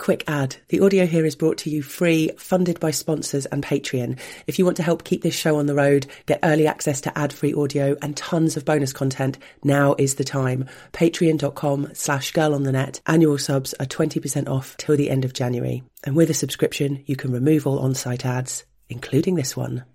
Quick ad. The audio here is brought to you free, funded by sponsors and Patreon. If you want to help keep this show on the road, get early access to ad-free audio and tons of bonus content, now is the time. Patreon.com/girlonthenet. Annual subs are 20% off till the end of January. And with a subscription, you can remove all on-site ads, including this one.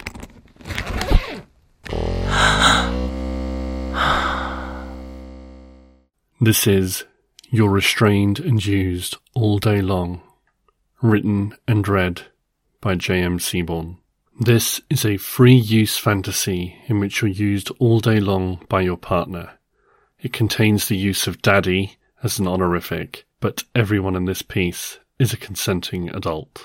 This is You're Restrained and Used All Day Long, written and read by J.M. Seaborn. This is a free-use fantasy in which you're used all day long by your partner. It contains the use of daddy as an honorific, but everyone in this piece is a consenting adult.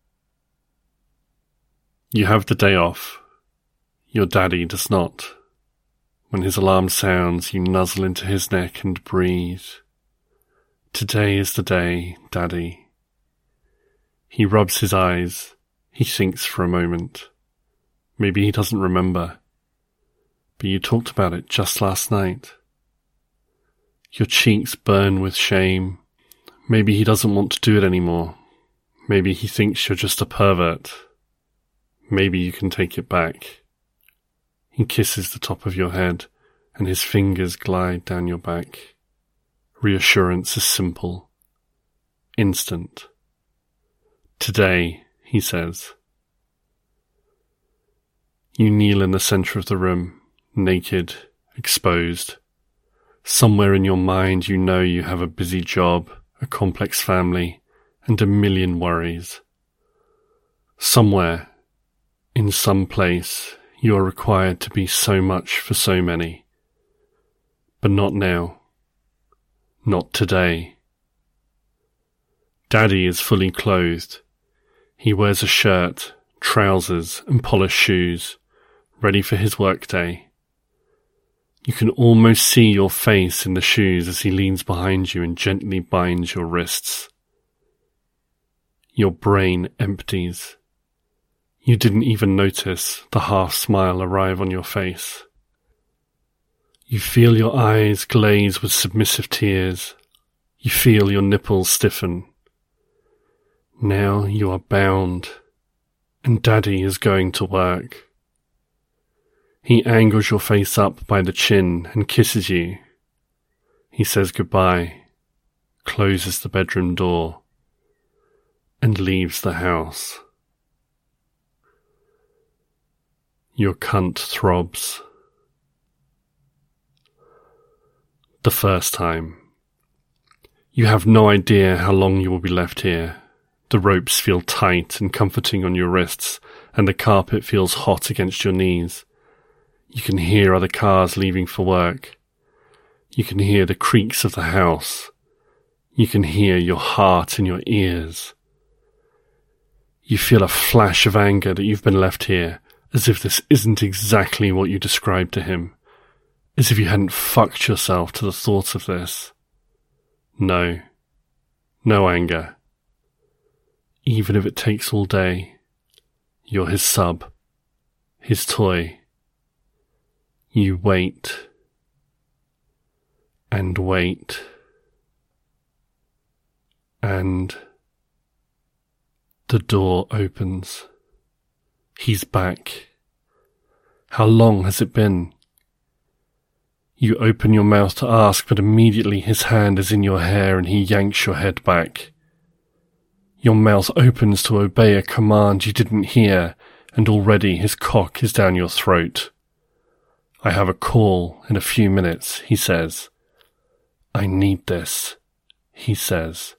You have the day off. Your daddy does not. When his alarm sounds, you nuzzle into his neck and breathe. Today is the day, Daddy. He rubs his eyes. He thinks for a moment. Maybe he doesn't remember. But you talked about it just last night. Your cheeks burn with shame. Maybe he doesn't want to do it anymore. Maybe he thinks you're just a pervert. Maybe you can take it back. He kisses the top of your head, and his fingers glide down your back. Reassurance is simple, instant. Today, he says. You kneel in the centre of the room, naked, exposed. Somewhere in your mind you know you have a busy job, a complex family, and a million worries. Somewhere, in some place, you are required to be so much for so many. But not now. Not today. Daddy is fully clothed. He wears a shirt, trousers, and polished shoes, ready for his workday. You can almost see your face in the shoes as he leans behind you and gently binds your wrists. Your brain empties. You didn't even notice the half-smile arrive on your face. You feel your eyes glaze with submissive tears. You feel your nipples stiffen. Now you are bound, and Daddy is going to work. He angles your face up by the chin and kisses you. He says goodbye, closes the bedroom door, and leaves the house. Your cunt throbs. The first time. You have no idea how long you will be left here. The ropes feel tight and comforting on your wrists, and the carpet feels hot against your knees. You can hear other cars leaving for work. You can hear the creaks of the house. You can hear your heart in your ears. You feel a flash of anger that you've been left here, as if this isn't exactly what you described to him. As if you hadn't fucked yourself to the thought of this. No. No anger. Even if it takes all day, you're his sub, his toy. You wait. And wait. And the door opens. He's back. How long has it been? You open your mouth to ask, but immediately his hand is in your hair and he yanks your head back. Your mouth opens to obey a command you didn't hear, and already his cock is down your throat. I have a call in a few minutes, he says. I need this, he says.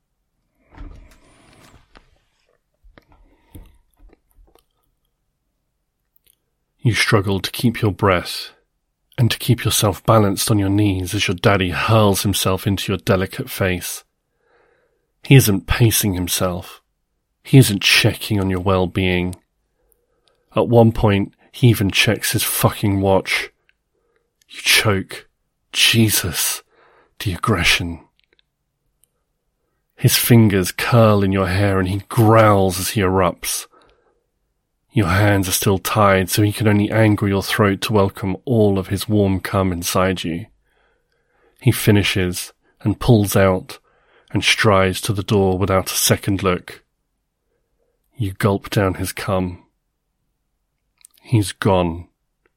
You struggle to keep your breath and to keep yourself balanced on your knees as your daddy hurls himself into your delicate face. He isn't pacing himself. He isn't checking on your well-being. At one point, he even checks his fucking watch. You choke. Jesus, the aggression. His fingers curl in your hair and he growls as he erupts. Your hands are still tied, so he can only angle your throat to welcome all of his warm cum inside you. He finishes and pulls out, and strides to the door without a second look. You gulp down his cum. He's gone.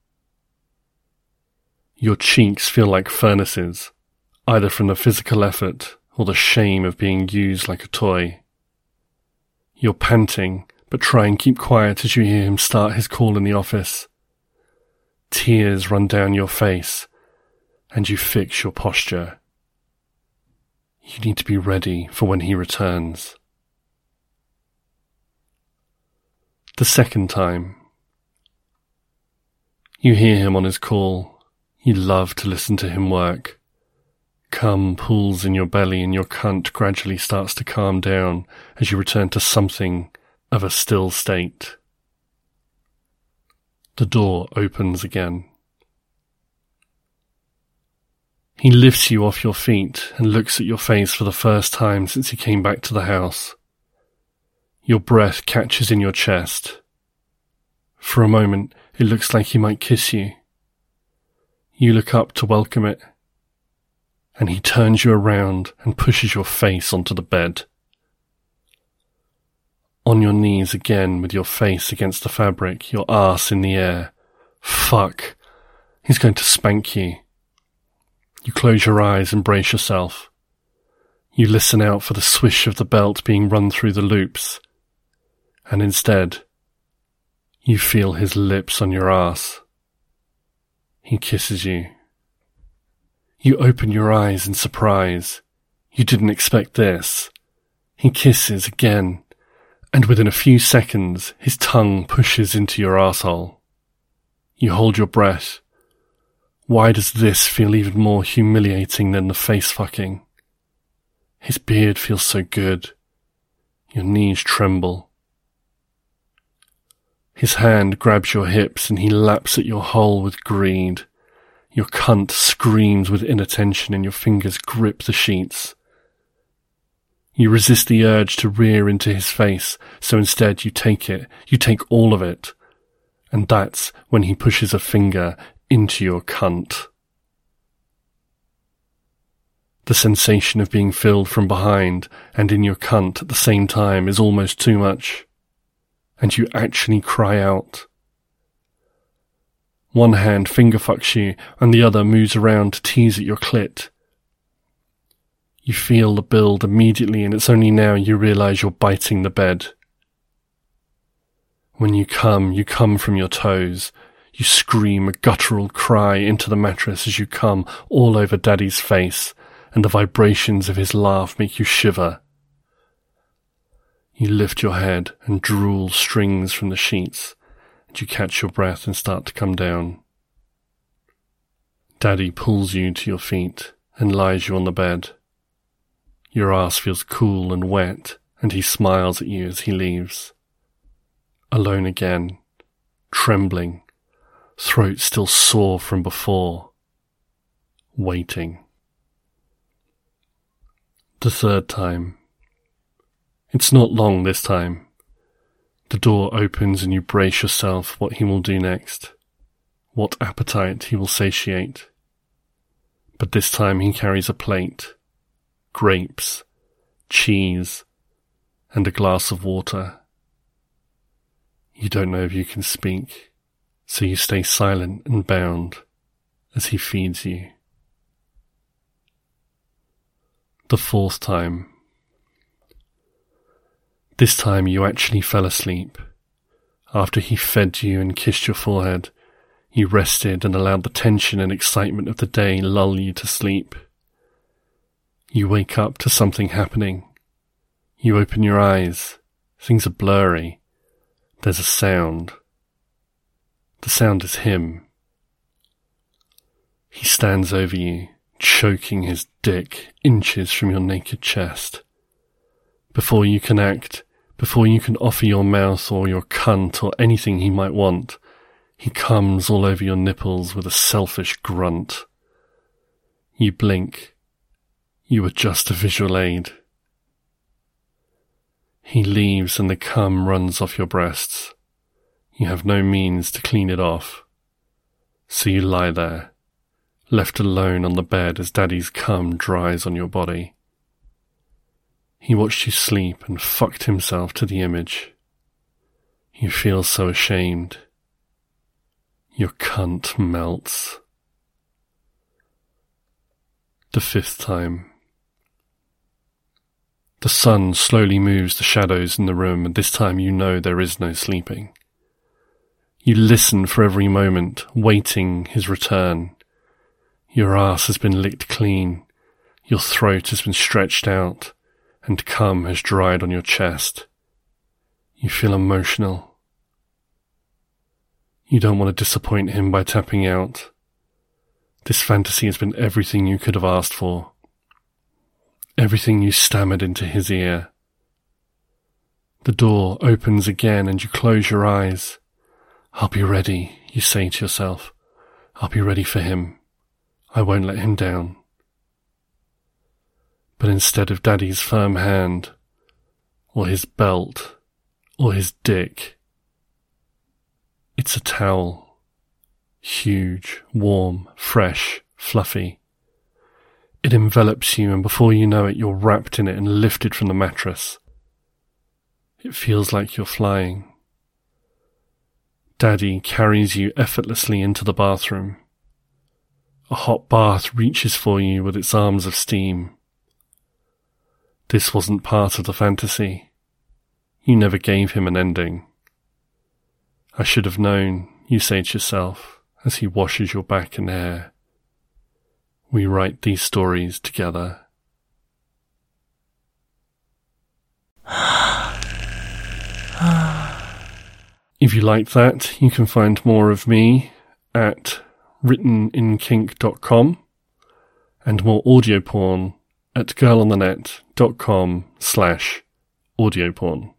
Your cheeks feel like furnaces, either from the physical effort or the shame of being used like a toy. You're panting, but try and keep quiet as you hear him start his call in the office. Tears run down your face, and you fix your posture. You need to be ready for when he returns. The second time. You hear him on his call. You love to listen to him work. Cum pools in your belly and your cunt gradually starts to calm down as you return to something of a still state. The door opens again. He lifts you off your feet and looks at your face for the first time since he came back to the house. Your breath catches in your chest. For a moment, it looks like he might kiss you. You look up to welcome it, and he turns you around and pushes your face onto the bed. On your knees again with your face against the fabric, your arse in the air. Fuck. He's going to spank you. You close your eyes and brace yourself. You listen out for the swish of the belt being run through the loops. And instead, you feel his lips on your arse. He kisses you. You open your eyes in surprise. You didn't expect this. He kisses again, and within a few seconds, his tongue pushes into your arsehole. You hold your breath. Why does this feel even more humiliating than the face fucking? His beard feels so good. Your knees tremble. His hand grabs your hips and he laps at your hole with greed. Your cunt screams with inattention and your fingers grip the sheets. You resist the urge to rear into his face, so instead you take it. You take all of it. And that's when he pushes a finger into your cunt. The sensation of being filled from behind and in your cunt at the same time is almost too much. And you actually cry out. One hand fingerfucks you, and the other moves around to tease at your clit. You feel the build immediately, and it's only now you realize you're biting the bed. When you come from your toes. You scream a guttural cry into the mattress as you come all over Daddy's face, and the vibrations of his laugh make you shiver. You lift your head and drool strings from the sheets, and you catch your breath and start to come down. Daddy pulls you to your feet and lies you on the bed. Your ass feels cool and wet, and he smiles at you as he leaves. Alone again, trembling, throat still sore from before, waiting. The third time. It's not long this time. The door opens and you brace yourself what he will do next, what appetite he will satiate. But this time he carries a plate, grapes, cheese, and a glass of water. You don't know if you can speak, so you stay silent and bound as he feeds you. The fourth time. This time you actually fell asleep. After he fed you and kissed your forehead, you rested and allowed the tension and excitement of the day lull you to sleep. You wake up to something happening. You open your eyes. Things are blurry. There's a sound. The sound is him. He stands over you, choking his dick inches from your naked chest. Before you can act, before you can offer your mouth or your cunt or anything he might want, he comes all over your nipples with a selfish grunt. You blink. You are just a visual aid. He leaves and the cum runs off your breasts. You have no means to clean it off. So you lie there, left alone on the bed as Daddy's cum dries on your body. He watched you sleep and fucked himself to the image. You feel so ashamed. Your cunt melts. The 5th time. The sun slowly moves the shadows in the room, and this time you know there is no sleeping. You listen for every moment, waiting his return. Your ass has been licked clean, your throat has been stretched out, and cum has dried on your chest. You feel emotional. You don't want to disappoint him by tapping out. This fantasy has been everything you could have asked for. Everything you stammered into his ear. The door opens again and you close your eyes. I'll be ready, you say to yourself. I'll be ready for him. I won't let him down. But instead of Daddy's firm hand, or his belt, or his dick, it's a towel. Huge, warm, fresh, fluffy. It envelops you, and before you know it, you're wrapped in it and lifted from the mattress. It feels like you're flying. Daddy carries you effortlessly into the bathroom. A hot bath reaches for you with its arms of steam. This wasn't part of the fantasy. You never gave him an ending. I should have known, you say to yourself, as he washes your back and hair. We write these stories together. If you like that, you can find more of me at writteninKink.com and more audio porn at girlonthenet.com/audioporn.